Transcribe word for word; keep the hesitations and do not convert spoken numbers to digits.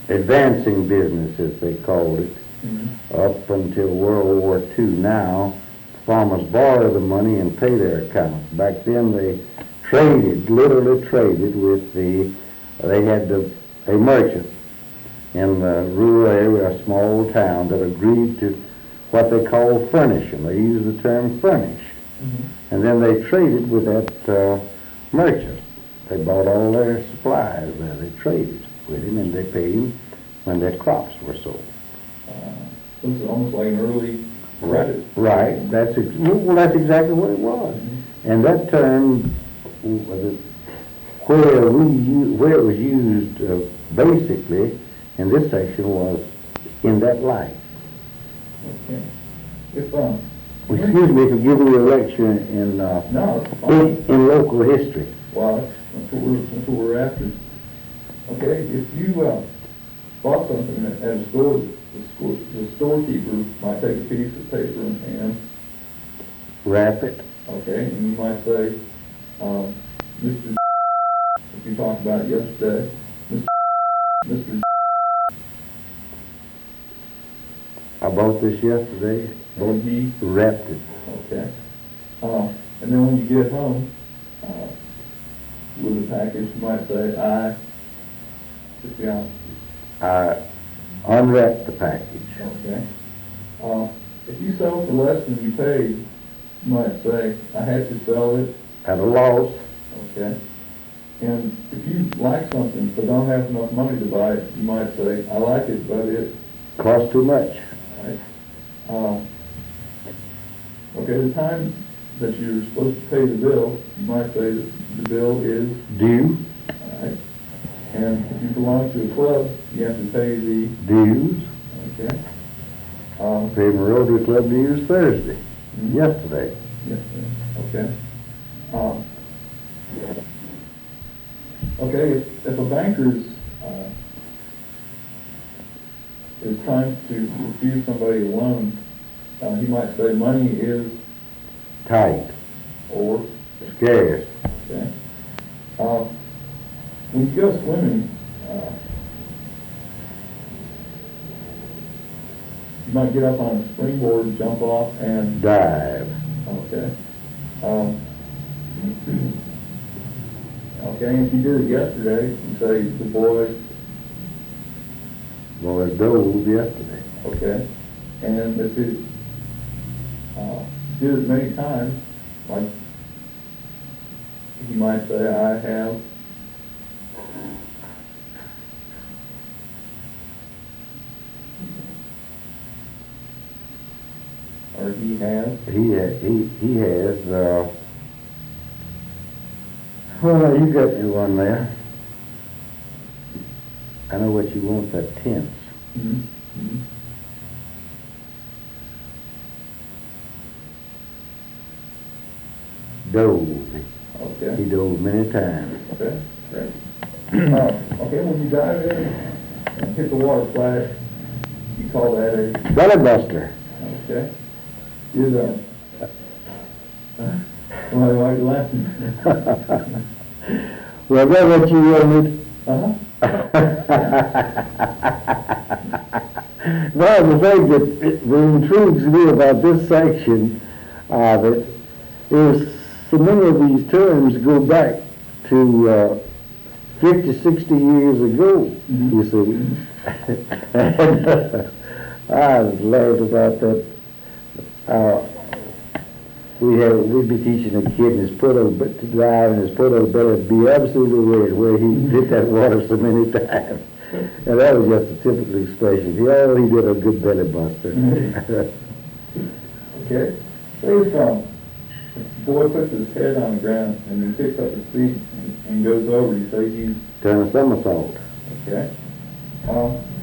advancing business, as they called it, mm-hmm. up until World War Two. Now, farmers borrow the money and pay their accounts. Back then, they traded, literally traded with the, they had the, a merchant in the rural area, a small town, that agreed to what they call furnish them. They use the term furnish. Mm-hmm. And then they traded with that uh, merchant. They bought all their supplies there. They traded with him, and they paid him when their crops were sold. Uh, so it's almost like an early credit. Right. right. That's ex- well, that's exactly what it was. Mm-hmm. And that term, where we where it was used uh, basically in this section was in that light. Okay. If um. Excuse me for giving you a lecture in uh, no, in, in local history. Well, that's what we're that's what we're after. Okay. If you uh, bought something at a store, the, store, the storekeeper might take a piece of paper in hand, wrap it. Okay, and you might say, um, Mister if you talked about it yesterday, Mister Mister I bought this yesterday. And he wrapped it. Okay. Uh, and then when you get home uh, with the package, you might say, I, just be honest. I unwrapped the package. Okay. Uh, if you sell for less than you paid, you might say, I had to sell it at a loss. Okay. And if you like something but don't have enough money to buy it, you might say, I like it, but it costs too much. Right. Uh, okay, the time that you're supposed to pay the bill, you might say that the bill is due. All right. And if you belong to a club, you have to pay the dues. Okay. Um, paid my Rotary Club dues Thursday, mm-hmm. yesterday. Yesterday. Okay. Um, okay, if, if a banker's uh, is trying to refuse somebody a loan, uh, he might say money is tight or scarce. Okay. Uh, when you go swimming, uh, you might get up on a springboard, jump off, and dive. Okay. Um, okay, and if you did it yesterday, you say the boy Well, it dove yesterday. Okay. And if it uh, did it many times, like you might say, I have or he has. He ha- he he has. Uh, well, you got me one there. I know what you want, that tense. Mm-hmm. Mm-hmm. Dove. Okay. He dove many times. Okay, great. uh, okay, when you dive in and hit the water flash, you call that a belly buster. Okay. You're the uh, why, why are you laughing? Well, that's what you wanted. Uh-huh. No, the thing that, that intrigues me about this section uh, that is so many of these terms go back to uh, fifty, sixty years ago, mm-hmm. you see. And uh, I was glad about that. Uh, we have, we'd be teaching a kid in his puddle to drive, and his puddle better be absolutely red where he hit that water so many times. And that was just a typical expression. He, oh, he did a good belly buster. Okay. Say if um, the boy puts his head on the ground and then picks up his feet and, and goes over, you say he's... Turn a somersault. Okay. Um,